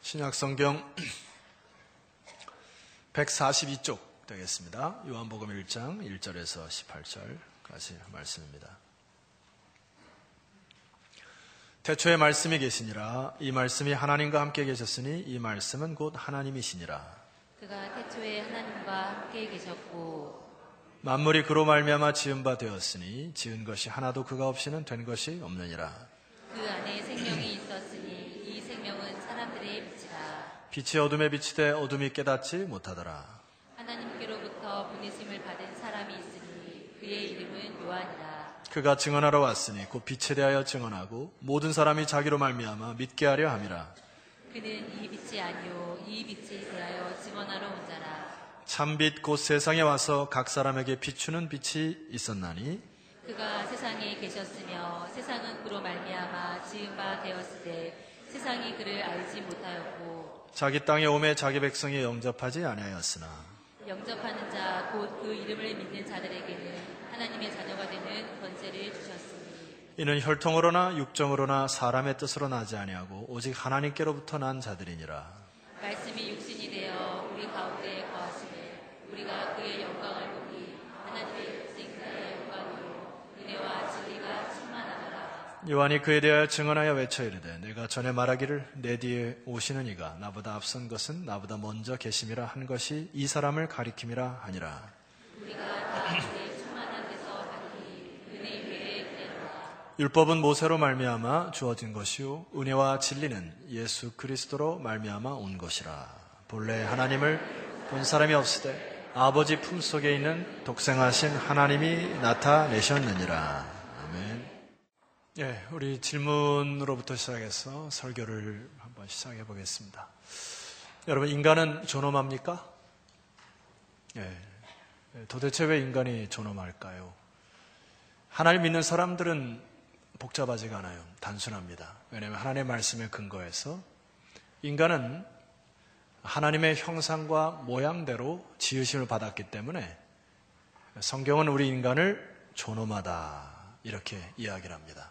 신약성경 142쪽 되겠습니다. 요한복음 1장 1절에서 18절까지 말씀입니다. 태초에 말씀이 계시니라. 이 말씀이 하나님과 함께 계셨으니 이 말씀은 곧 하나님이시니라. 그가 태초에 하나님과 함께 계셨고 만물이 그로 말미암아 지은 바 되었으니 지은 것이 하나도 그가 없이는 된 것이 없느니라. 그 안에 생명이 있었으니 이 생명은 사람들의 빛이라. 빛이 어둠에 비치되 어둠이 깨닫지 못하더라. 하나님께로부터 보내심을 받은 사람이 있으니 그의 이름은 요한이라. 그가 증언하러 왔으니 곧 빛에 대하여 증언하고 모든 사람이 자기로 말미암아 믿게 하려 함이라. 그는 이 빛이 아니요 이 빛에 대하여 증언하러 온 자라. 참빛 곧 세상에 와서 각 사람에게 비추는 빛이 있었나니 그가 세상에 계셨으며 세상은 그로 말미암아 지은 바 되었으되 세상이 그를 알지 못하였고 자기 땅에 오매 자기 백성이 영접하지 아니하였으나 영접하는 자 곧 그 이름을 믿는 자들에게는 하나님의 자녀가 되는 권세를 주셨으니 이는 혈통으로나 육정으로나 사람의 뜻으로 나지 아니하고 오직 하나님께로부터 난 자들이니라. 말씀이 육신이 되어 우리 가운데 거하시되 우리가 그의 영광을 보니 하나님의 육신 그의 영광으로 은혜와 진리가 충만하더라. 요한이 그에 대하여 증언하여 외쳐 이르되 내가 전에 말하기를 내 뒤에 오시는 이가 나보다 앞선 것은 나보다 먼저 계심이라 한 것이 이 사람을 가리킴이라 하니라. 우리가 다 그의 충만한 데서 받니 은혜 위에 있노라. 율법은 모세로 말미암아 주어진 것이요 은혜와 진리는 예수 그리스도로 말미암아 온 것이라. 본래 하나님을 본 사람이 없으되 아버지 품속에 있는 독생하신 하나님이 나타내셨느니라. 아멘. 예, 우리 질문으로부터 시작해서 설교를 한번 시작해 보겠습니다. 여러분, 인간은 존엄합니까? 예, 도대체 왜 인간이 존엄할까요? 하나님 믿는 사람들은 복잡하지가 않아요. 단순합니다. 왜냐하면 하나님의 말씀에 근거해서 인간은 하나님의 형상과 모양대로 지으심을 받았기 때문에 성경은 우리 인간을 존엄하다 이렇게 이야기를 합니다.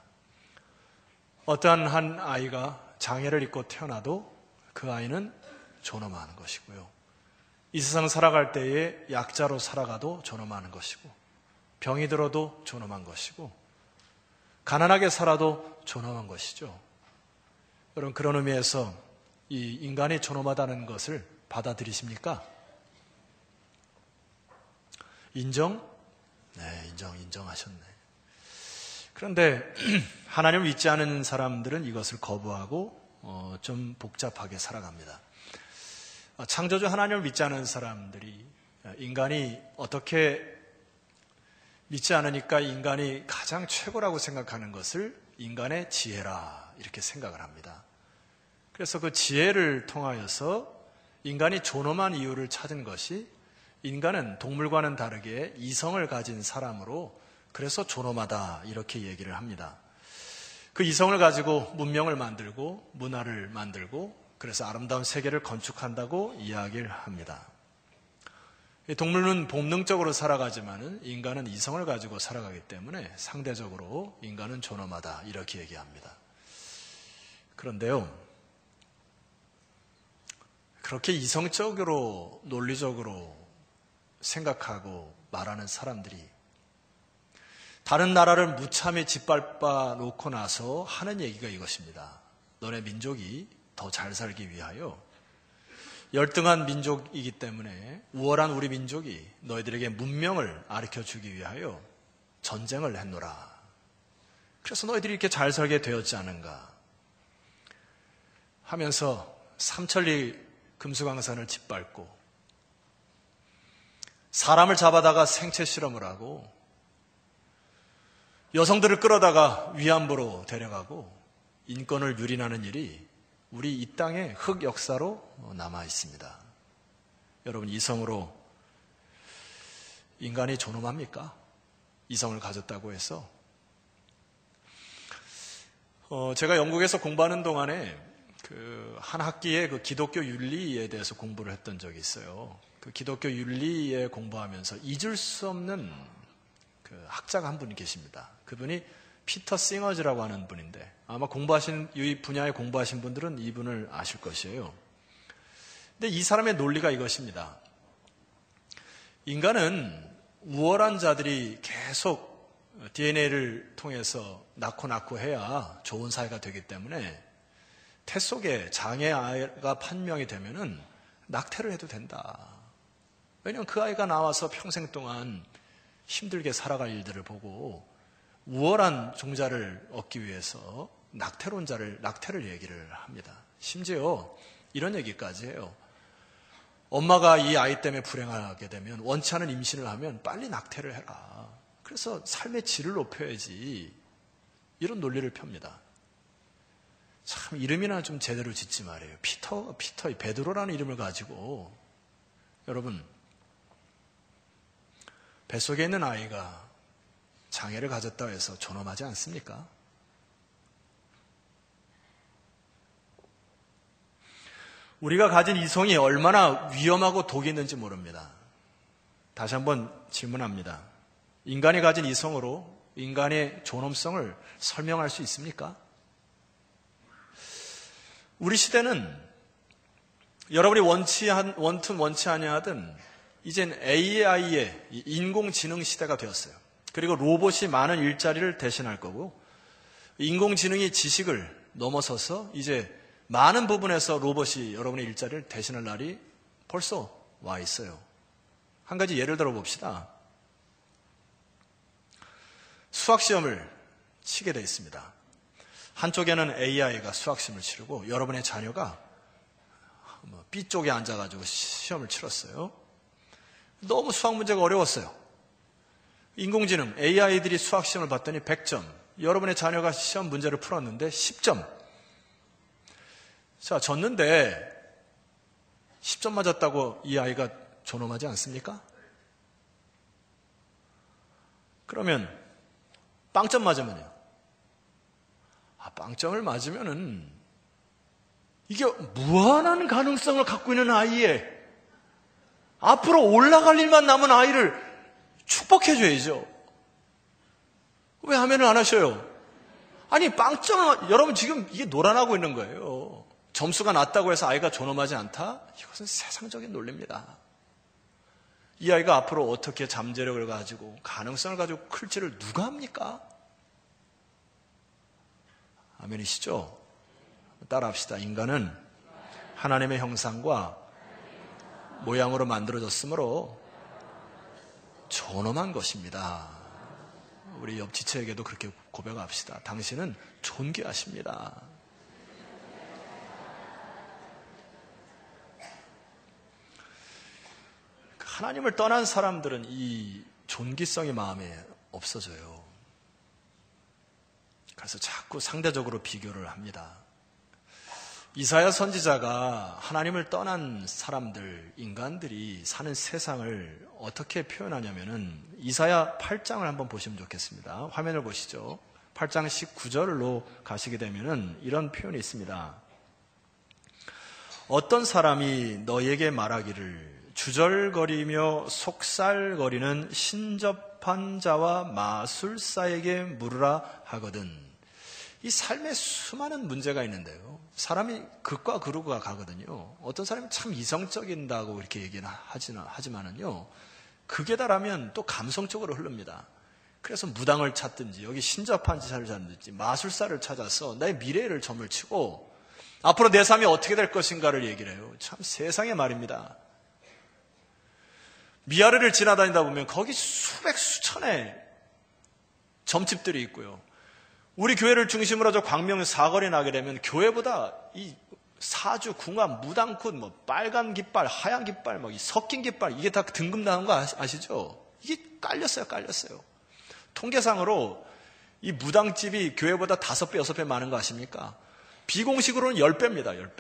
어떠한 한 아이가 장애를 입고 태어나도 그 아이는 존엄한 것이고요. 이 세상 살아갈 때에 약자로 살아가도 존엄한 것이고 병이 들어도 존엄한 것이고 가난하게 살아도 존엄한 것이죠. 여러분, 그런 의미에서 이 인간이 존엄하다는 것을 받아들이십니까? 인정? 네, 인정하셨네. 그런데 하나님을 믿지 않은 사람들은 이것을 거부하고 좀 복잡하게 살아갑니다. 창조주 하나님을 믿지 않은 사람들이 인간이 어떻게 믿지 않으니까 인간이 가장 최고라고 생각하는 것을 인간의 지혜라 이렇게 생각을 합니다. 그래서 그 지혜를 통하여서 인간이 존엄한 이유를 찾은 것이 인간은 동물과는 다르게 이성을 가진 사람으로 그래서 존엄하다 이렇게 얘기를 합니다. 그 이성을 가지고 문명을 만들고 문화를 만들고 그래서 아름다운 세계를 건축한다고 이야기를 합니다. 동물은 본능적으로 살아가지만 인간은 이성을 가지고 살아가기 때문에 상대적으로 인간은 존엄하다 이렇게 얘기합니다. 그런데요, 그렇게 이성적으로 논리적으로 생각하고 말하는 사람들이 다른 나라를 무참히 짓밟아 놓고 나서 하는 얘기가 이것입니다. 너네 민족이 더 잘 살기 위하여 열등한 민족이기 때문에 우월한 우리 민족이 너희들에게 문명을 가르쳐주기 위하여 전쟁을 했노라. 그래서 너희들이 이렇게 잘 살게 되었지 않은가 하면서 삼천리 금수강산을 짓밟고 사람을 잡아다가 생체 실험을 하고 여성들을 끌어다가 위안부로 데려가고 인권을 유린하는 일이 우리 이 땅의 흑 역사로 남아 있습니다. 여러분, 이성으로 인간이 존엄합니까? 이성을 가졌다고 해서. 제가 영국에서 공부하는 동안에 한 학기에 그 기독교 윤리에 대해서 공부를 했던 적이 있어요. 그 기독교 윤리에 공부하면서 잊을 수 없는 그 학자가 한 분이 계십니다. 그분이 피터 싱어즈라고 하는 분인데 아마 이 분야에 공부하신 분들은 이분을 아실 것이에요. 근데 이 사람의 논리가 이것입니다. 인간은 우월한 자들이 계속 DNA를 통해서 낳고 해야 좋은 사회가 되기 때문에 태 속에 장애 아이가 판명이 되면은 낙태를 해도 된다. 왜냐하면 그 아이가 나와서 평생 동안 힘들게 살아갈 일들을 보고 우월한 종자를 얻기 위해서 낙태를 얘기를 합니다. 심지어 이런 얘기까지 해요. 엄마가 이 아이 때문에 불행하게 되면 원치 않은 임신을 하면 빨리 낙태를 해라. 그래서 삶의 질을 높여야지. 이런 논리를 펴니다. 참 이름이나 좀 제대로 짓지 말아요. 피터, 베드로라는 이름을 가지고 여러분 뱃속에 있는 아이가 장애를 가졌다고 해서 존엄하지 않습니까? 우리가 가진 이성이 얼마나 위험하고 독이 있는지 모릅니다. 다시 한번 질문합니다. 인간이 가진 이성으로 인간의 존엄성을 설명할 수 있습니까? 우리 시대는 여러분이 원튼 원치 아니하든 이젠 AI의 인공지능 시대가 되었어요. 그리고 로봇이 많은 일자리를 대신할 거고 인공지능이 지식을 넘어서서 이제 많은 부분에서 로봇이 여러분의 일자리를 대신할 날이 벌써 와 있어요. 한 가지 예를 들어 봅시다. 수학시험을 치게 되어 있습니다. 한쪽에는 AI가 수학시험을 치르고 여러분의 자녀가 B쪽에 앉아가지고 시험을 치렀어요. 너무 수학 문제가 어려웠어요. 인공지능, AI들이 수학시험을 봤더니 100점. 여러분의 자녀가 시험 문제를 풀었는데 10점. 자, 졌는데 10점 맞았다고 이 아이가 존엄하지 않습니까? 그러면 빵점 맞으면요. 빵점을 맞으면은 이게 무한한 가능성을 갖고 있는 아이에 앞으로 올라갈 일만 남은 아이를 축복해줘야죠. 왜 하면을 안 하셔요? 아니 빵점 여러분 지금 이게 노란하고 있는 거예요. 점수가 낮다고 해서 아이가 존엄하지 않다? 이것은 세상적인 논리입니다. 이 아이가 앞으로 어떻게 잠재력을 가지고 가능성을 가지고 클지를 누가 합니까? 아멘이시죠? 따라합시다. 인간은 하나님의 형상과 모양으로 만들어졌으므로 존엄한 것입니다. 우리 옆 지체에게도 그렇게 고백합시다. 당신은 존귀하십니다. 하나님을 떠난 사람들은 이 존귀성이 마음에 없어져요. 그래서 자꾸 상대적으로 비교를 합니다. 이사야 선지자가 하나님을 떠난 사람들, 인간들이 사는 세상을 어떻게 표현하냐면은 이사야 8장을 한번 보시면 좋겠습니다. 화면을 보시죠. 8장 19절로 가시게 되면은 이런 표현이 있습니다. 어떤 사람이 너에게 말하기를 주절거리며 속살거리는 신접한 자와 마술사에게 물으라 하거든. 이 삶에 수많은 문제가 있는데요. 사람이 극과 극으로 가거든요. 어떤 사람이 참 이성적인다고 이렇게 얘기는 하지만은요. 극에 달하면 또 감성적으로 흐릅니다. 그래서 무당을 찾든지 여기 신접한 자를 찾든지 마술사를 찾아서 나의 미래를 점을 치고 앞으로 내 삶이 어떻게 될 것인가를 얘기를 해요. 참 세상의 말입니다. 미아르를 지나다니다 보면 거기 수백 수천의 점집들이 있고요. 우리 교회를 중심으로 저 광명 사거리 나게 되면 교회보다 이 사주, 궁합, 무당꽃, 빨간 깃발, 하얀 깃발, 이 섞인 깃발 이게 다 등급 나온 거 아시죠? 이게 깔렸어요. 통계상으로 이 무당집이 교회보다 5배, 6배 많은 거 아십니까? 비공식으로는 10배입니다. 10배.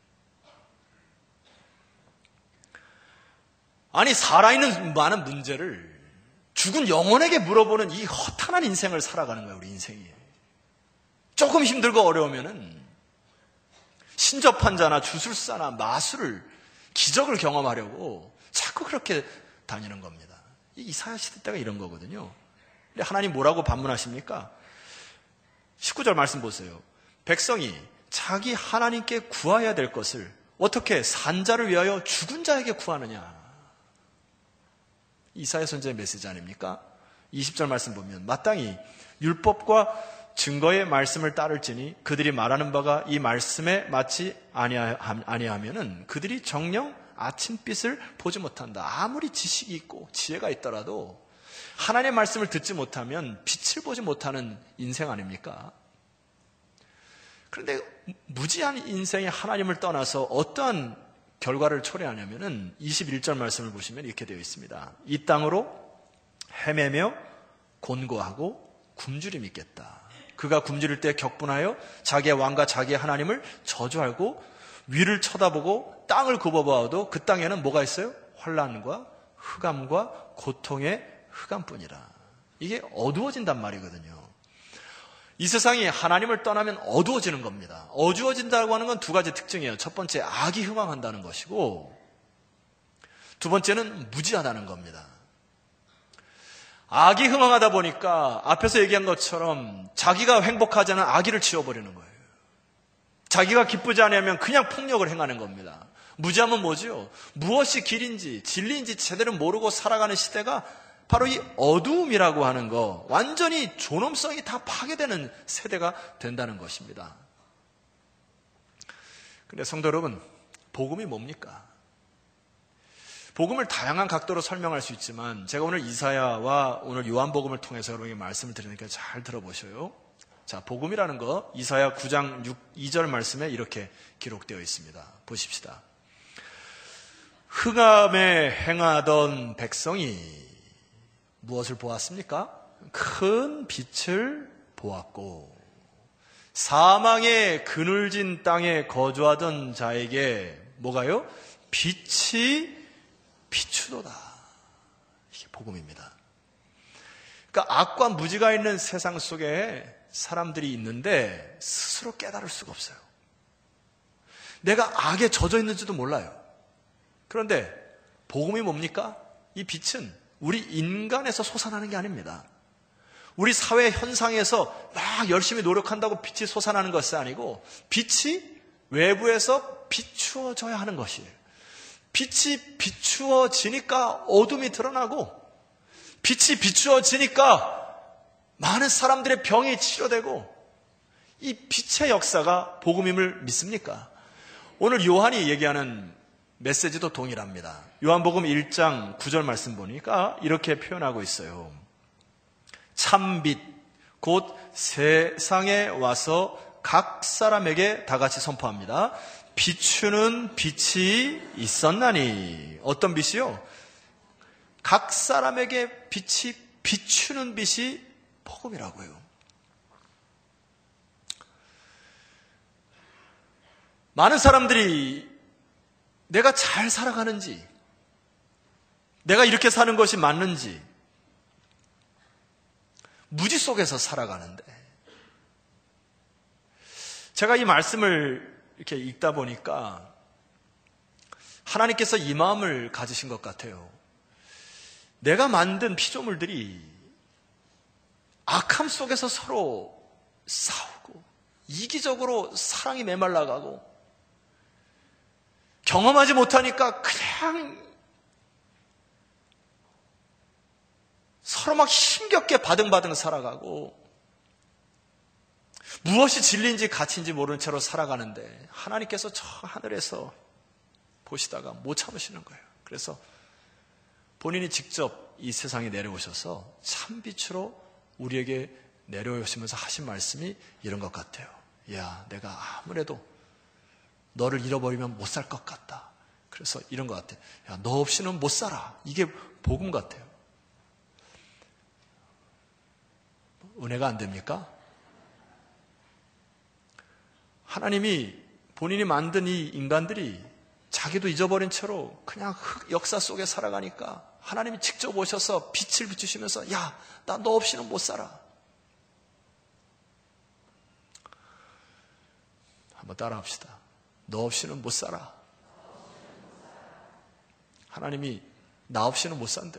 아니 살아있는 많은 문제를 죽은 영혼에게 물어보는 이 허탄한 인생을 살아가는 거예요. 우리 인생이. 조금 힘들고 어려우면은 신접한 자나 주술사나 마술을 기적을 경험하려고 자꾸 그렇게 다니는 겁니다. 이사야 시대 때가 이런 거거든요. 근데 하나님 뭐라고 반문하십니까? 19절 말씀 보세요. 백성이 자기 하나님께 구해야 될 것을 어떻게 산자를 위하여 죽은 자에게 구하느냐. 이사야 선지자의 메시지 아닙니까? 20절 말씀 보면 마땅히 율법과 증거의 말씀을 따를지니 그들이 말하는 바가 이 말씀에 맞지 아니하면은 그들이 정녕 아침빛을 보지 못한다. 아무리 지식이 있고 지혜가 있더라도 하나님의 말씀을 듣지 못하면 빛을 보지 못하는 인생 아닙니까? 그런데 무지한 인생이 하나님을 떠나서 어떠한 결과를 초래하냐면은 21절 말씀을 보시면 이렇게 되어 있습니다. 이 땅으로 헤매며 곤고하고 굶주림 있겠다. 그가 굶주릴 때 격분하여 자기의 왕과 자기의 하나님을 저주하고 위를 쳐다보고 땅을 굽어보아도 그 땅에는 뭐가 있어요? 환난과 흑암과 고통의 흑암뿐이라. 이게 어두워진단 말이거든요. 이 세상이 하나님을 떠나면 어두워지는 겁니다. 어두워진다고 하는 건 두 가지 특징이에요. 첫 번째, 악이 흥황한다는 것이고, 두 번째는 무지하다는 겁니다. 악이 흥황하다 보니까 앞에서 얘기한 것처럼 자기가 행복하지 않은 악의를 지워버리는 거예요. 자기가 기쁘지 않으면 그냥 폭력을 행하는 겁니다. 무지하면 뭐지요? 무엇이 길인지 진리인지 제대로 모르고 살아가는 시대가 바로 이 어두움이라고 하는 거, 완전히 존엄성이 다 파괴되는 세대가 된다는 것입니다. 그런데 성도 여러분, 복음이 뭡니까? 복음을 다양한 각도로 설명할 수 있지만 제가 오늘 이사야와 오늘 요한복음을 통해서 여러분에게 말씀을 드리니까 잘 들어보셔요. 자, 복음이라는 거 이사야 9장 2절 말씀에 이렇게 기록되어 있습니다. 보십시다. 흑암에 행하던 백성이 무엇을 보았습니까? 큰 빛을 보았고 사망의 그늘진 땅에 거주하던 자에게 뭐가요? 빛이 비추도다. 이게 복음입니다. 그러니까 악과 무지가 있는 세상 속에 사람들이 있는데 스스로 깨달을 수가 없어요. 내가 악에 젖어 있는지도 몰라요. 그런데 복음이 뭡니까? 이 빛은 우리 인간에서 솟아나는 게 아닙니다. 우리 사회 현상에서 막 열심히 노력한다고 빛이 솟아나는 것이 아니고 빛이 외부에서 비추어져야 하는 것이에요. 빛이 비추어지니까 어둠이 드러나고 빛이 비추어지니까 많은 사람들의 병이 치료되고 이 빛의 역사가 복음임을 믿습니까? 오늘 요한이 얘기하는 메시지도 동일합니다. 요한복음 1장 9절 말씀 보니까 이렇게 표현하고 있어요. 참빛 곧 세상에 와서 각 사람에게 다 같이 선포합니다. 비추는 빛이 있었나니. 어떤 빛이요? 각 사람에게 빛이 비추는 빛이 복음이라고요. 많은 사람들이 내가 잘 살아가는지, 내가 이렇게 사는 것이 맞는지 무지 속에서 살아가는데, 제가 이 말씀을 이렇게 읽다 보니까 하나님께서 이 마음을 가지신 것 같아요. 내가 만든 피조물들이 악함 속에서 서로 싸우고 이기적으로 사랑이 메말라가고 경험하지 못하니까 그냥 서로 막 힘겹게 바등바등 살아가고 무엇이 진리인지 가치인지 모르는 채로 살아가는데 하나님께서 저 하늘에서 보시다가 못 참으시는 거예요. 그래서 본인이 직접 이 세상에 내려오셔서 참빛으로 우리에게 내려오시면서 하신 말씀이 이런 것 같아요. 야, 내가 아무래도 너를 잃어버리면 못 살 것 같다. 그래서 이런 것 같아요. 야, 너 없이는 못 살아. 이게 복음 같아요. 은혜가 안 됩니까? 하나님이 본인이 만든 이 인간들이 자기도 잊어버린 채로 그냥 역사 속에 살아가니까 하나님이 직접 오셔서 빛을 비추시면서 야, 나 너 없이는 못 살아. 한번 따라합시다. 너 없이는 못 살아. 하나님이 나 없이는 못 산대요.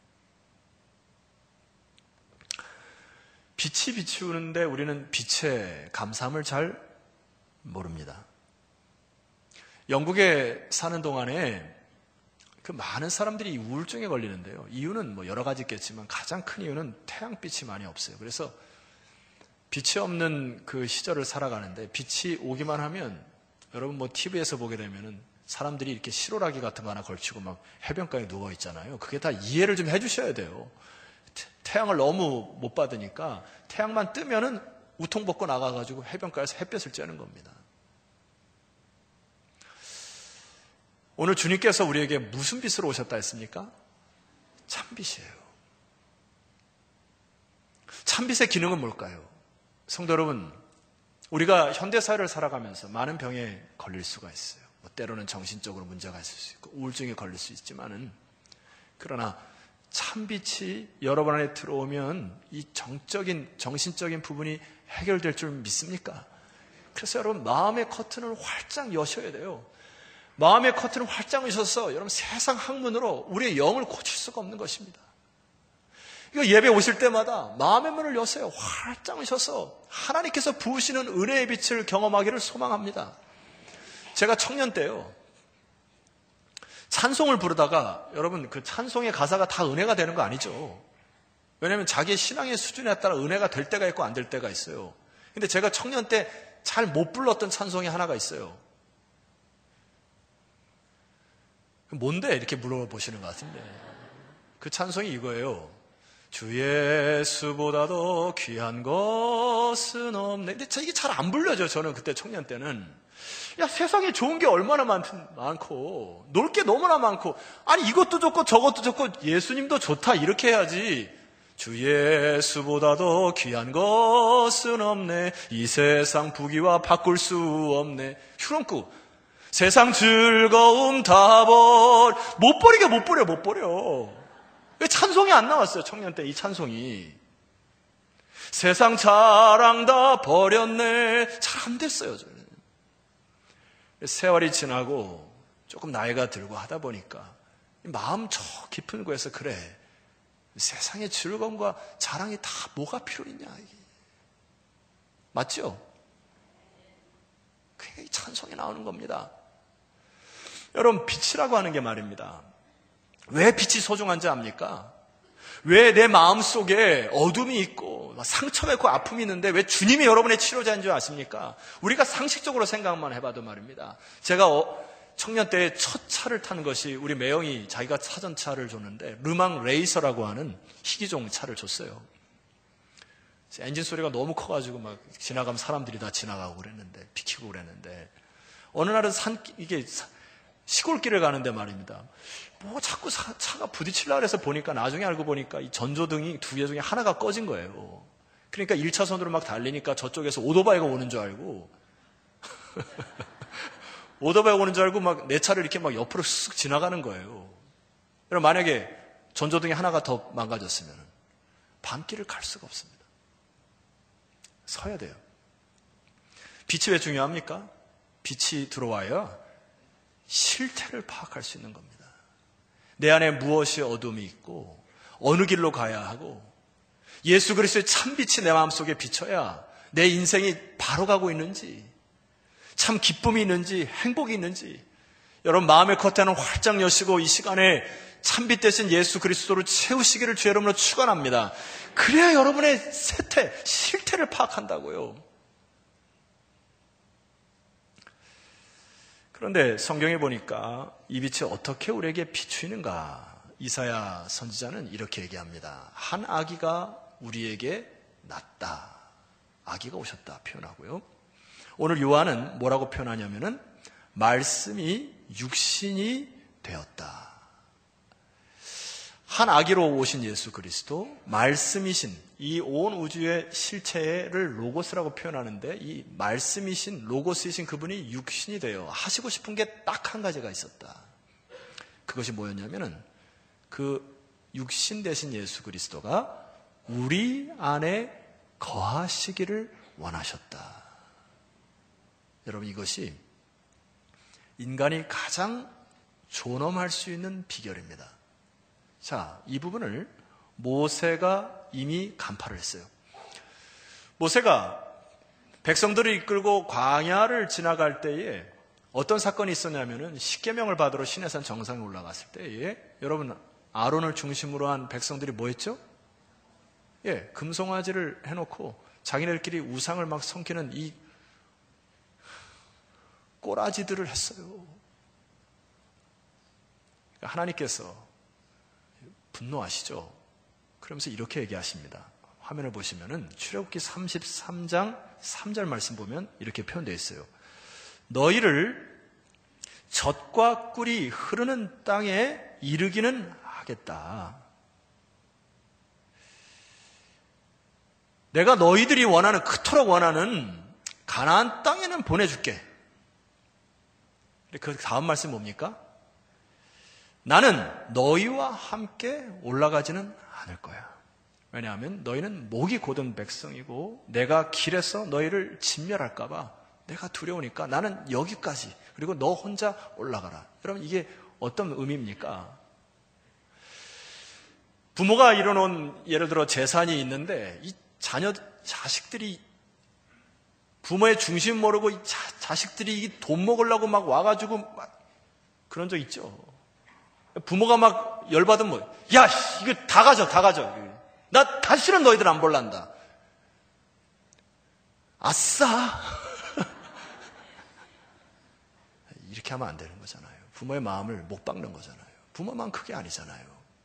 빛이 비추는데 우리는 빛의 감사함을 잘 모릅니다. 영국에 사는 동안에 그 많은 사람들이 우울증에 걸리는데요. 이유는 뭐 여러 가지 있겠지만 가장 큰 이유는 태양빛이 많이 없어요. 그래서 빛이 없는 그 시절을 살아가는데 빛이 오기만 하면 여러분 뭐 TV에서 보게 되면은 사람들이 이렇게 실오라기 같은 거 하나 걸치고 막 해변가에 누워 있잖아요. 그게 다 이해를 좀 해주셔야 돼요. 태양을 너무 못 받으니까 태양만 뜨면은 우통 벗고 나가가지고 해변가에서 햇볕을 쬐는 겁니다. 오늘 주님께서 우리에게 무슨 빛으로 오셨다 했습니까? 참빛이에요. 참빛의 기능은 뭘까요? 성도 여러분, 우리가 현대사회를 살아가면서 많은 병에 걸릴 수가 있어요. 뭐 때로는 정신적으로 문제가 있을 수 있고 우울증에 걸릴 수 있지만은, 그러나 참빛이 여러분 안에 들어오면 이 정신적인 부분이 해결될 줄 믿습니까? 그래서 여러분 마음의 커튼을 활짝 여셔야 돼요. 마음의 커튼을 활짝 여셔서 여러분 세상 학문으로 우리의 영을 고칠 수가 없는 것입니다. 이거 예배 오실 때마다 마음의 문을 여세요. 활짝 여셔서 하나님께서 부으시는 은혜의 빛을 경험하기를 소망합니다. 제가 청년 때요, 찬송을 부르다가 여러분 그 찬송의 가사가 다 은혜가 되는 거 아니죠. 왜냐하면 자기의 신앙의 수준에 따라 은혜가 될 때가 있고 안 될 때가 있어요. 근데 제가 청년 때 잘 못 불렀던 찬송이 하나가 있어요. 뭔데? 이렇게 물어보시는 것 같은데, 그 찬송이 이거예요. 주 예수보다도 귀한 것은 없네. 근데 이게 잘 안 불려져. 저는 그때 청년 때는 야, 세상에 좋은 게 얼마나 많고 놀 게 너무나 많고, 아니 이것도 좋고 저것도 좋고 예수님도 좋다 이렇게 해야지. 주 예수보다도 귀한 것은 없네. 이 세상 부귀와 바꿀 수 없네. 휴런꾸 세상 즐거움 다 못 버려. 왜 찬송이 안 나왔어요? 청년 때 이 찬송이. 세상 자랑 다 버렸네. 잘 안 됐어요, 저는. 세월이 지나고 조금 나이가 들고 하다 보니까 마음 저 깊은 곳에서, 그래, 세상의 즐거움과 자랑이 다 뭐가 필요 있냐, 이게. 맞죠? 그게 찬송이 나오는 겁니다. 여러분, 빛이라고 하는 게 말입니다. 왜 빛이 소중한지 압니까? 왜 내 마음속에 어둠이 있고 상처가 있고 아픔이 있는데 왜 주님이 여러분의 치료자인 줄 아십니까? 우리가 상식적으로 생각만 해봐도 말입니다. 제가 청년 때 첫 차를 탄 것이, 우리 매형이 자기가 사전 차를 줬는데 르망 레이서라고 하는 희귀종 차를 줬어요. 엔진 소리가 너무 커가지고 막 지나가면 사람들이 다 지나가고 그랬는데, 비키고 그랬는데, 어느 날은 이게 시골길을 가는데 말입니다. 뭐 자꾸 차가 부딪히려고 해서 보니까, 나중에 알고 보니까 이 전조등이 두 개 중에 하나가 꺼진 거예요. 그러니까 1차선으로 막 달리니까 저쪽에서 오토바이가 오는 줄 알고 오토바이가 오는 줄 알고 막 내 차를 이렇게 막 옆으로 쓱 지나가는 거예요. 그럼 만약에 전조등이 하나가 더 망가졌으면 밤길을 갈 수가 없습니다. 서야 돼요. 빛이 왜 중요합니까? 빛이 들어와야 실태를 파악할 수 있는 겁니다. 내 안에 무엇이 어둠이 있고 어느 길로 가야 하고, 예수 그리스도의 참빛이 내 마음속에 비쳐야 내 인생이 바로 가고 있는지, 참 기쁨이 있는지 행복이 있는지, 여러분 마음의 커튼을 활짝 여시고 이 시간에 참빛 대신 예수 그리스도로 채우시기를 주 여러분으로 축원합니다. 그래야 여러분의 실태를 파악한다고요. 그런데 성경에 보니까 이 빛이 어떻게 우리에게 비추이는가? 이사야 선지자는 이렇게 얘기합니다. 한 아기가 우리에게 났다. 아기가 오셨다 표현하고요. 오늘 요한은 뭐라고 표현하냐면은 말씀이 육신이 되었다. 한 아기로 오신 예수 그리스도, 말씀이신 이 온 우주의 실체를 로고스라고 표현하는데, 이 말씀이신 로고스이신 그분이 육신이 되어 하시고 싶은 게 딱 한 가지가 있었다. 그것이 뭐였냐면은 그 육신 되신 예수 그리스도가 우리 안에 거하시기를 원하셨다. 여러분, 이것이 인간이 가장 존엄할 수 있는 비결입니다. 자, 이 부분을 모세가 이미 간파를 했어요. 모세가 백성들을 이끌고 광야를 지나갈 때에 어떤 사건이 있었냐면은 십계명을 받으러 시내산 정상에 올라갔을 때, 여러분 아론을 중심으로 한 백성들이 뭐 했죠? 금송아지를 해놓고 자기네들끼리 우상을 막 섬기는 이 꼬라지들을 했어요. 하나님께서 분노하시죠. 그러면서 이렇게 얘기하십니다. 화면을 보시면은 출애굽기 33장 3절 말씀 보면 이렇게 표현되어 있어요. 너희를 젖과 꿀이 흐르는 땅에 이르기는 하겠다. 내가 너희들이 원하는, 그토록 원하는 가나안 땅에는 보내줄게. 그 다음 말씀 뭡니까? 나는 너희와 함께 올라가지는 않을 거야. 왜냐하면 너희는 목이 곧은 백성이고 내가 길에서 너희를 진멸할까 봐 내가 두려우니까 나는 여기까지, 그리고 너 혼자 올라가라. 여러분, 이게 어떤 의미입니까? 부모가 이뤄놓은 예를 들어 재산이 있는데 이 자식들이 부모의 중심 모르고 이 자식들이 돈 먹으려고 막 와가지고 막 그런 적 있죠. 부모가 막 열받으면 야, 이거 다 가져. 나 다시는 너희들 안 볼란다. 아싸. 이렇게 하면 안 되는 거잖아요. 부모의 마음을 못 박는 거잖아요. 부모만 크게 아니잖아요.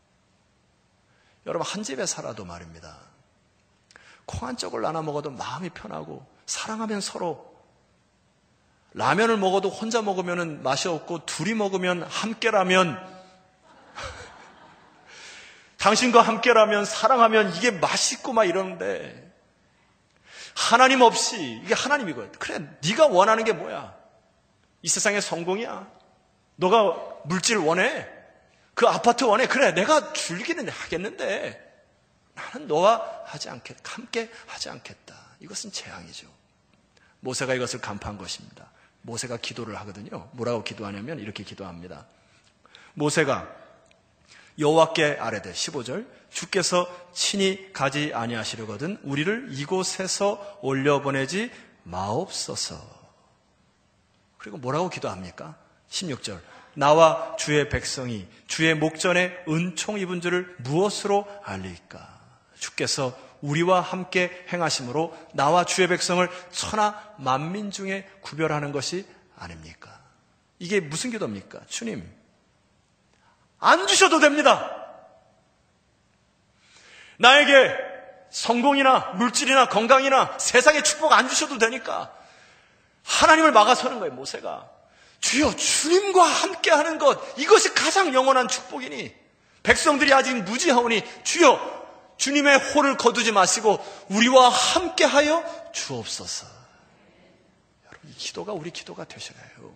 여러분, 한 집에 살아도 말입니다. 콩 한 쪽을 나눠 먹어도 마음이 편하고 사랑하면 서로, 라면을 먹어도 혼자 먹으면 맛이 없고 둘이 먹으면 함께라면, 당신과 함께라면, 사랑하면 이게 맛있고 막 이러는데, 하나님 없이, 이게 하나님이거든. 그래, 네가 원하는 게 뭐야? 이 세상의 성공이야? 너가 물질 원해? 그 아파트 원해? 그래, 내가 줄기는 하겠는데 나는 너와 함께 하지 않겠다. 이것은 재앙이죠. 모세가 이것을 간파한 것입니다. 모세가 기도를 하거든요. 뭐라고 기도하냐면 이렇게 기도합니다. 모세가 여호와께 아뢰되 15절 주께서 친히 가지 아니하시려거든 우리를 이곳에서 올려보내지 마옵소서. 그리고 뭐라고 기도합니까? 16절 나와 주의 백성이 주의 목전에 은총 입은 줄을 무엇으로 알리까? 주께서 우리와 함께 행하심으로 나와 주의 백성을 천하 만민 중에 구별하는 것이 아닙니까? 이게 무슨 기도입니까? 주님, 안 주셔도 됩니다. 나에게 성공이나 물질이나 건강이나 세상의 축복 안 주셔도 되니까 하나님을 막아서는 거예요. 모세가 주여, 주님과 함께하는 것, 이것이 가장 영원한 축복이니 백성들이 아직 무지하오니 주여, 주님의 호를 거두지 마시고 우리와 함께하여 주옵소서. 여러분, 이 기도가 우리 기도가 되셔야 해요.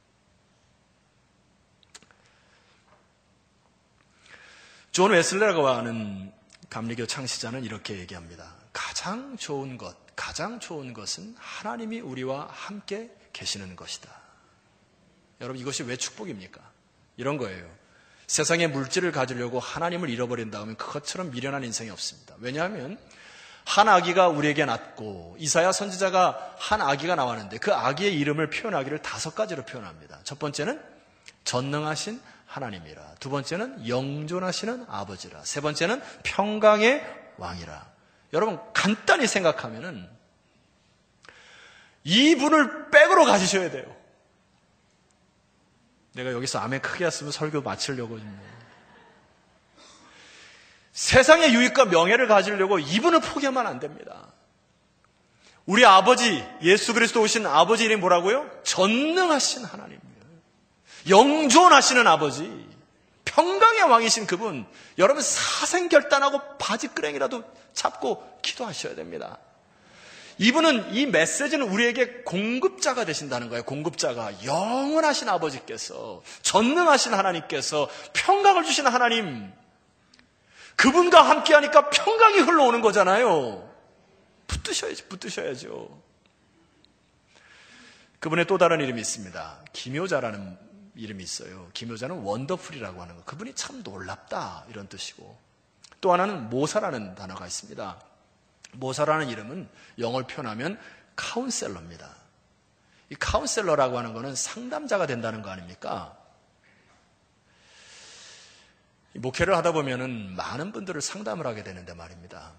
존 웨슬레라고 하는 감리교 창시자는 이렇게 얘기합니다. 가장 좋은 것은 하나님이 우리와 함께 계시는 것이다. 여러분, 이것이 왜 축복입니까? 이런 거예요. 세상에 물질을 가지려고 하나님을 잃어버린다면 그것처럼 미련한 인생이 없습니다. 왜냐하면 한 아기가 우리에게 낳고 이사야 선지자가 한 아기가 나왔는데 그 아기의 이름을 표현하기를 5가지로 표현합니다. 첫 번째는 전능하신 하나님이라, 두 번째는 영존하시는 아버지라, 세 번째는 평강의 왕이라. 여러분, 간단히 생각하면은 이분을 백으로 가지셔야 돼요. 내가 여기서 아멘 크게 했으면 설교 마치려고. 세상의 유익과 명예를 가지려고 이분을 포기하면 안 됩니다. 우리 아버지, 예수 그리스도 오신 아버지 이름이 뭐라고요? 전능하신 하나님이에요. 영존하시는 아버지, 평강의 왕이신 그분, 여러분 사생결단하고 바지끄랭이라도 잡고 기도하셔야 됩니다. 이분은, 이 메시지는 우리에게 공급자가 되신다는 거예요. 공급자가. 영원하신 아버지께서, 전능하신 하나님께서, 평강을 주시는 하나님, 그분과 함께하니까 평강이 흘러오는 거잖아요. 붙드셔야죠. 그분의 또 다른 이름이 있습니다. 기묘자라는 이름이 있어요. 기묘자는 원더풀이라고 하는 거. 그분이 참 놀랍다, 이런 뜻이고, 또 하나는 모사라는 단어가 있습니다. 모사라는 이름은 영어를 표현하면 카운셀러입니다. 이 카운셀러라고 하는 거는 상담자가 된다는 거 아닙니까? 목회를 하다 보면은 많은 분들을 상담을 하게 되는데 말입니다.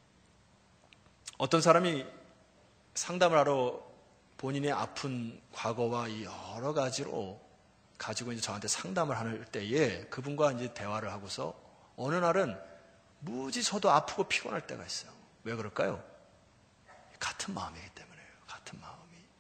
어떤 사람이 상담을 하러 본인의 아픈 과거와 이 여러 가지로 가지고 이제 저한테 상담을 할 때에 그분과 이제 대화를 하고서 어느 날은 무지 저도 아프고 피곤할 때가 있어요. 왜 그럴까요? 같은 마음이기 때문에요. 같은 마음이.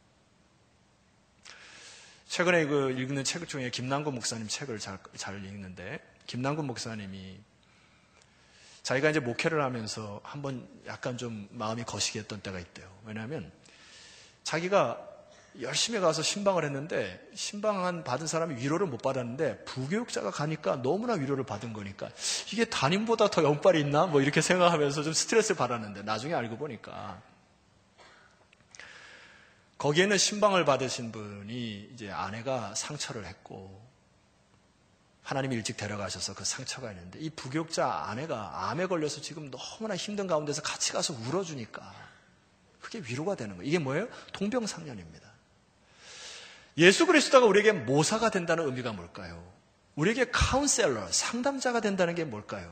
최근에 읽는 책 중에 김남근 목사님 책을 잘 읽는데, 김남근 목사님이 자기가 이제 목회를 하면서 한번 약간 좀 마음이 거시기 했던 때가 있대요. 왜냐하면 자기가 열심히 가서 신방을 했는데 신방 받은 사람이 위로를 못 받았는데 부교육자가 가니까 너무나 위로를 받은 거니까 이게 담임보다 더 연빨이 있나? 뭐 이렇게 생각하면서 좀 스트레스를 받았는데 나중에 알고 보니까 거기에는 신방을 받으신 분이 이제 아내가 상처를 했고 하나님이 일찍 데려가셔서 그 상처가 있는데 이 부교육자 아내가 암에 걸려서 지금 너무나 힘든 가운데서 같이 가서 울어주니까 그게 위로가 되는 거예요. 이게 뭐예요? 동병상련입니다. 예수 그리스도가 우리에게 모사가 된다는 의미가 뭘까요? 우리에게 카운셀러, 상담자가 된다는 게 뭘까요?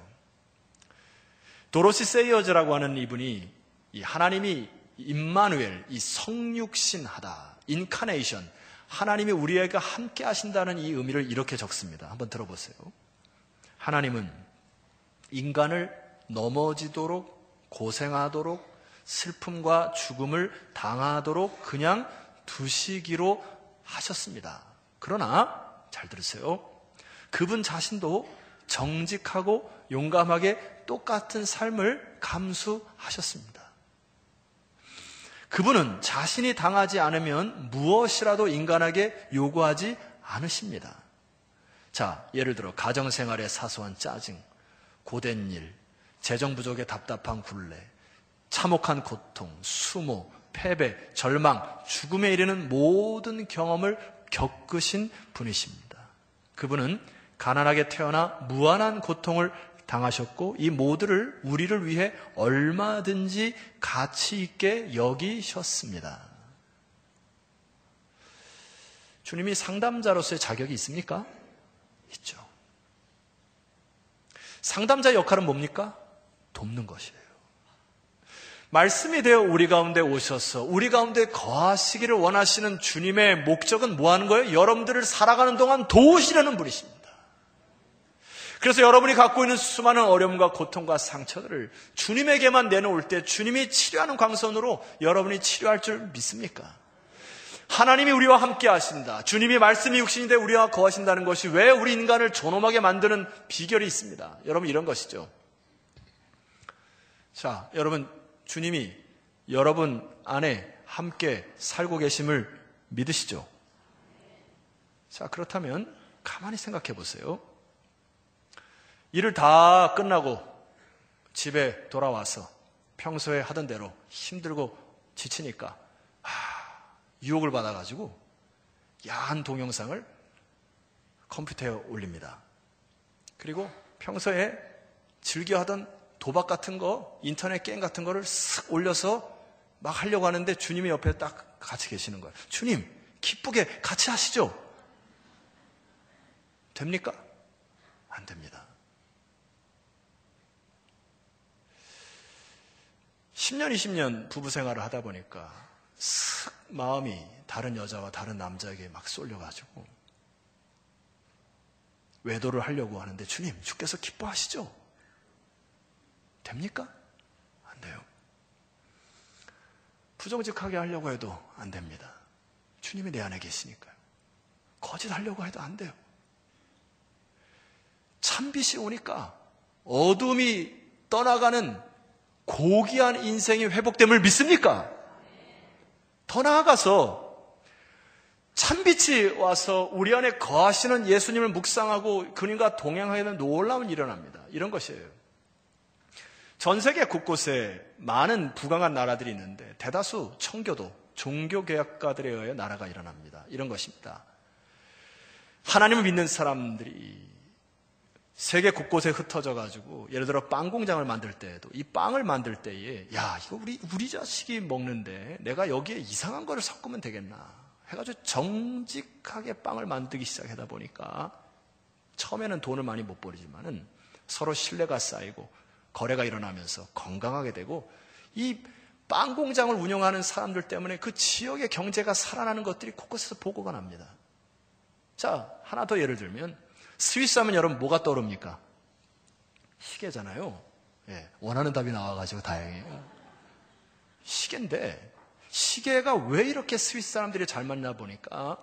도로시 세이어즈라고 하는 이분이 이 하나님이 임마누엘, 이 성육신하다, 인카네이션, 하나님이 우리에게 함께 하신다는 이 의미를 이렇게 적습니다. 한번 들어보세요. 하나님은 인간을 넘어지도록 고생하도록 슬픔과 죽음을 당하도록 그냥 두시기로 하셨습니다. 그러나 잘 들으세요. 그분 자신도 정직하고 용감하게 똑같은 삶을 감수하셨습니다. 그분은 자신이 당하지 않으면 무엇이라도 인간에게 요구하지 않으십니다. 자, 예를 들어 가정생활의 사소한 짜증, 고된 일, 재정 부족의 답답한 굴레, 참혹한 고통, 수모, 패배, 절망, 죽음에 이르는 모든 경험을 겪으신 분이십니다. 그분은 가난하게 태어나 무한한 고통을 당하셨고 이 모두를 우리를 위해 얼마든지 가치 있게 여기셨습니다. 주님이 상담자로서의 자격이 있습니까? 있죠. 상담자 역할은 뭡니까? 돕는 것이에요. 말씀이 되어 우리 가운데 오셔서 우리 가운데 거하시기를 원하시는 주님의 목적은 뭐 하는 거예요? 여러분들을 살아가는 동안 도우시려는 분이십니다. 그래서 여러분이 갖고 있는 수많은 어려움과 고통과 상처들을 주님에게만 내놓을 때 주님이 치료하는 광선으로 여러분이 치료할 줄 믿습니까? 하나님이 우리와 함께 하신다. 주님이 말씀이 육신이 돼 우리와 거하신다는 것이 왜 우리 인간을 존엄하게 만드는 비결이 있습니다. 여러분 이런 것이죠. 자, 여러분 주님이 여러분 안에 함께 살고 계심을 믿으시죠? 자, 그렇다면 가만히 생각해 보세요. 일을 다 끝나고 집에 돌아와서 평소에 하던 대로 힘들고 지치니까 유혹을 받아가지고 야한 동영상을 컴퓨터에 올립니다. 그리고 평소에 즐겨하던 도박 같은 거, 인터넷 게임 같은 거를 쓱 올려서 막 하려고 하는데 주님이 옆에 딱 같이 계시는 거예요. 주님, 기쁘게 같이 하시죠? 됩니까? 안 됩니다. 10년, 20년 부부 생활을 하다 보니까 쓱 마음이 다른 여자와 다른 남자에게 막 쏠려가지고 외도를 하려고 하는데 주님, 주께서 기뻐하시죠? 됩니까? 안 돼요. 부정직하게 하려고 해도 안 됩니다. 주님이 내 안에 계시니까요. 거짓하려고 해도 안 돼요. 참빛이 오니까 어둠이 떠나가는 고귀한 인생이 회복됨을 믿습니까? 더 나아가서 참빛이 와서 우리 안에 거하시는 예수님을 묵상하고 그님과 동행하게 되는 놀라운 일이 일어납니다. 이런 것이에요. 전 세계 곳곳에 많은 부강한 나라들이 있는데 대다수 청교도, 종교개혁가들에 의해 나라가 일어납니다. 이런 것입니다. 하나님을 믿는 사람들이 세계 곳곳에 흩어져 가지고 예를 들어 빵 공장을 만들 때에도 이 빵을 만들 때에 야 이거 우리 자식이 먹는데 내가 여기에 이상한 거를 섞으면 되겠나 해가지고 정직하게 빵을 만들기 시작하다 보니까 처음에는 돈을 많이 못 벌이지만은 서로 신뢰가 쌓이고 거래가 일어나면서 건강하게 되고 이 빵 공장을 운영하는 사람들 때문에 그 지역의 경제가 살아나는 것들이 곳곳에서 보고가 납니다. 자, 하나 더 예를 들면 스위스 하면 여러분 뭐가 떠오릅니까? 시계잖아요. 예, 원하는 답이 나와가지고 다행이에요. 시계인데 시계가 왜 이렇게 스위스 사람들이 잘 맞나 보니까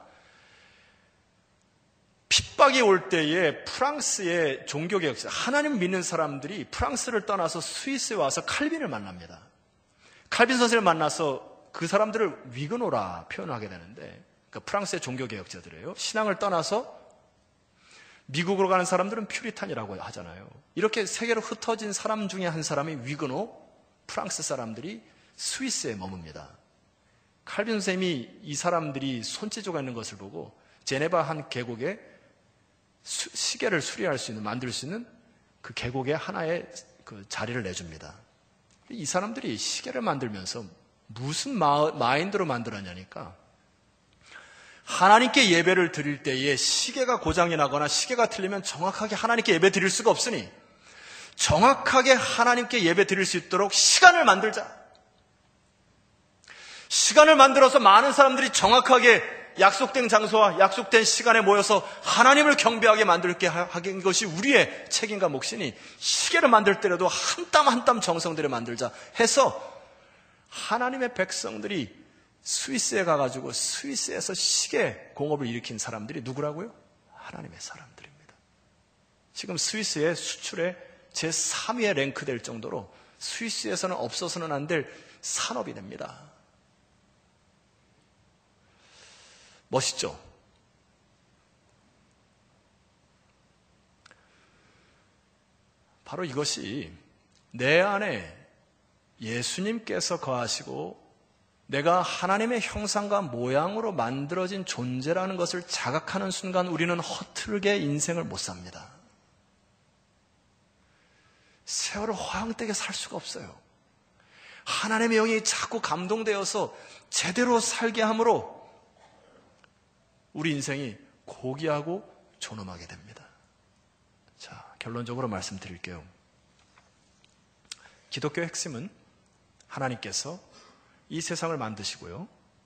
핍박이 올 때에 프랑스의 종교개혁자, 하나님 믿는 사람들이 프랑스를 떠나서 스위스에 와서 칼빈을 만납니다. 칼빈 선생을 만나서 그 사람들을 위그노라 표현하게 되는데, 그러니까 프랑스의 종교개혁자들이에요. 신앙을 떠나서 미국으로 가는 사람들은 퓨리탄이라고 하잖아요. 이렇게 세계로 흩어진 사람 중에 한 사람이 위그노, 프랑스 사람들이 스위스에 머뭅니다. 칼빈 선생님이 이 사람들이 손재주가 있는 것을 보고 제네바 한 계곡에 시계를 수리할 수 있는, 만들 수 있는 그 계곡에 하나의 그 자리를 내줍니다. 이 사람들이 시계를 만들면서 무슨 마인드로 만들었냐니까, 하나님께 예배를 드릴 때에 시계가 고장이 나거나 시계가 틀리면 정확하게 하나님께 예배 드릴 수가 없으니 정확하게 하나님께 예배 드릴 수 있도록 시간을 만들자. 시간을 만들어서 많은 사람들이 정확하게 약속된 장소와 약속된 시간에 모여서 하나님을 경배하게 만들게 하는 것이 우리의 책임과 몫이니 시계를 만들 때라도 한 땀 한 땀 정성 들여 만들자 해서 하나님의 백성들이 스위스에 가가지고 스위스에서 시계 공업을 일으킨 사람들이 누구라고요? 하나님의 사람들입니다. 지금 스위스의 수출에 제3위에 랭크될 정도로 스위스에서는 없어서는 안 될 산업이 됩니다. 멋있죠? 바로 이것이 내 안에 예수님께서 거하시고 내가 하나님의 형상과 모양으로 만들어진 존재라는 것을 자각하는 순간 우리는 허틀게 인생을 못 삽니다. 세월을 허황되게 살 수가 없어요. 하나님의 영이 자꾸 감동되어서 제대로 살게 함으로 우리 인생이 고귀하고 존엄하게 됩니다. 자, 결론적으로 말씀드릴게요. 기독교의 핵심은 하나님께서 이 세상을 만드시고요,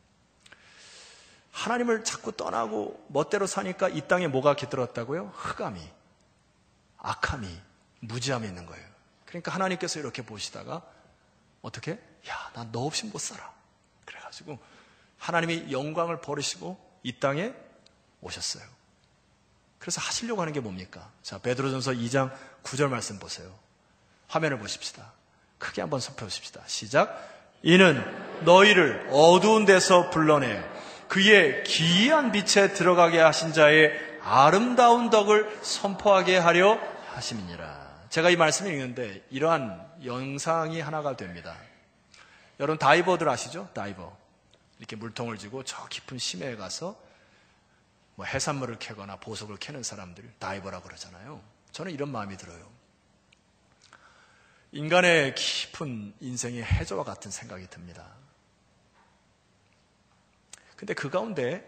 하나님을 자꾸 떠나고 멋대로 사니까 이 땅에 뭐가 깃들었다고요? 흑암이, 악함이, 무지함이 있는 거예요. 그러니까 하나님께서 이렇게 보시다가 어떻게? 야, 난 너 없이 못 살아. 그래가지고 하나님이 영광을 버리시고 이 땅에 오셨어요. 그래서 하시려고 하는 게 뭡니까? 자, 베드로전서 2장 9절 말씀 보세요. 화면을 보십시다. 크게 한번 살펴보십시다. 시작. 이는 너희를 어두운 데서 불러내 그의 기이한 빛에 들어가게 하신 자의 아름다운 덕을 선포하게 하려 하심이니라. 제가 이 말씀을 읽는데 이러한 영상이 하나가 됩니다. 여러분 다이버들 아시죠? 다이버. 이렇게 물통을 쥐고 저 깊은 심해에 가서 뭐 해산물을 캐거나 보석을 캐는 사람들 다이버라고 그러잖아요. 저는 이런 마음이 들어요. 인간의 깊은 인생의 해저와 같은 생각이 듭니다. 근데 그 가운데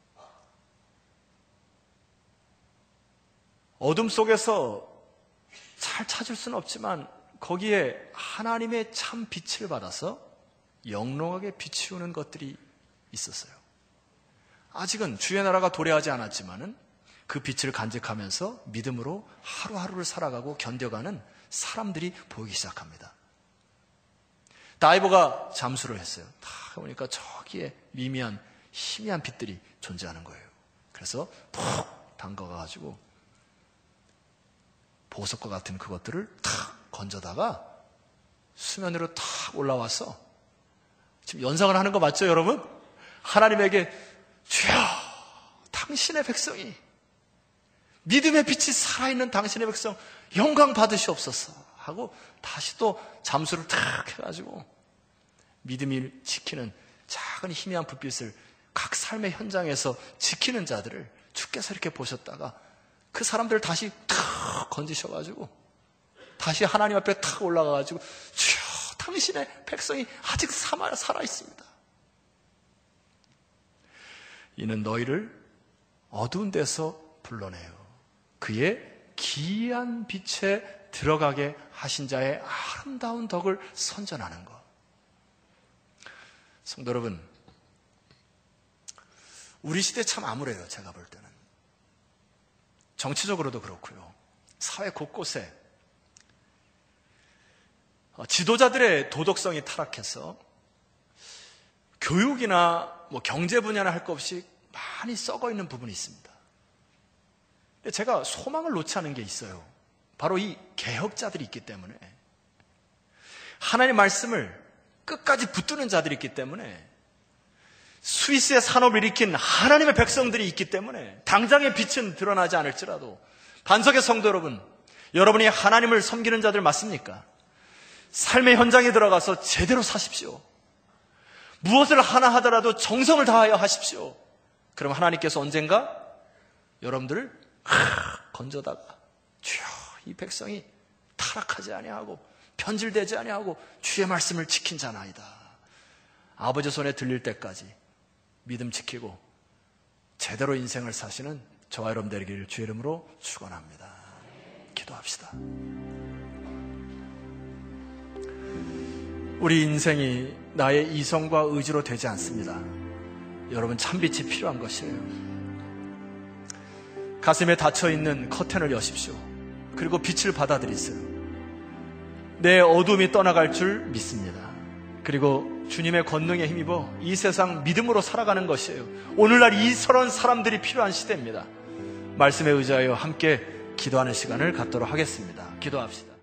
어둠 속에서 잘 찾을 수는 없지만 거기에 하나님의 참 빛을 받아서 영롱하게 비추는 것들이 있었어요. 아직은 주의 나라가 도래하지 않았지만은 그 빛을 간직하면서 믿음으로 하루하루를 살아가고 견뎌가는 사람들이 보이기 시작합니다. 다이버가 잠수를 했어요. 다 보니까 저기에 미미한 희미한 빛들이 존재하는 거예요. 그래서 푹 담가가지고 보석과 같은 그것들을 탁 건져다가 수면으로 탁 올라와서 지금 연상을 하는 거 맞죠, 여러분? 하나님에게 주여, 당신의 백성이 믿음의 빛이 살아있는 당신의 백성 영광 받으시옵소서 하고 다시 또 잠수를 탁 해가지고 믿음을 지키는 작은 희미한 불빛을 각 삶의 현장에서 지키는 자들을 주께서 이렇게 보셨다가 그 사람들을 다시 탁 건지셔가지고 다시 하나님 앞에 탁 올라가가지고 주여, 당신의 백성이 아직 살아있습니다. 이는 너희를 어두운 데서 불러내요 그의 기이한 빛에 들어가게 하신 자의 아름다운 덕을 선전하는 것. 성도 여러분, 우리 시대 참 암울해요. 제가 볼 때는 정치적으로도 그렇고요, 사회 곳곳에 지도자들의 도덕성이 타락해서 교육이나 경제 분야나 할 것 없이 많이 썩어 있는 부분이 있습니다. 근데 제가 소망을 놓지 않은 게 있어요. 바로 이 개혁자들이 있기 때문에, 하나님의 말씀을 끝까지 붙드는 자들이 있기 때문에, 스위스의 산업을 일으킨 하나님의 백성들이 있기 때문에 당장의 빛은 드러나지 않을지라도, 반석의 성도 여러분, 여러분이 하나님을 섬기는 자들 맞습니까? 삶의 현장에 들어가서 제대로 사십시오. 무엇을 하나 하더라도 정성을 다하여 하십시오. 그럼 하나님께서 언젠가 여러분들을 건져다가 주여, 이 백성이 타락하지 아니하고 변질되지 아니하고 주의 말씀을 지킨 자나이다, 아버지 손에 들릴 때까지 믿음 지키고 제대로 인생을 사시는 저와 여러분 되기를 주의 이름으로 축원합니다. 기도합시다. 우리 인생이 나의 이성과 의지로 되지 않습니다. 여러분, 참빛이 필요한 것이에요. 가슴에 닫혀있는 커튼을 여십시오. 그리고 빛을 받아들이세요. 내 어둠이 떠나갈 줄 믿습니다. 그리고 주님의 권능에 힘입어 이 세상 믿음으로 살아가는 것이에요. 오늘날 이런 사람들이 필요한 시대입니다. 말씀에 의지하여 함께 기도하는 시간을 갖도록 하겠습니다. 기도합시다.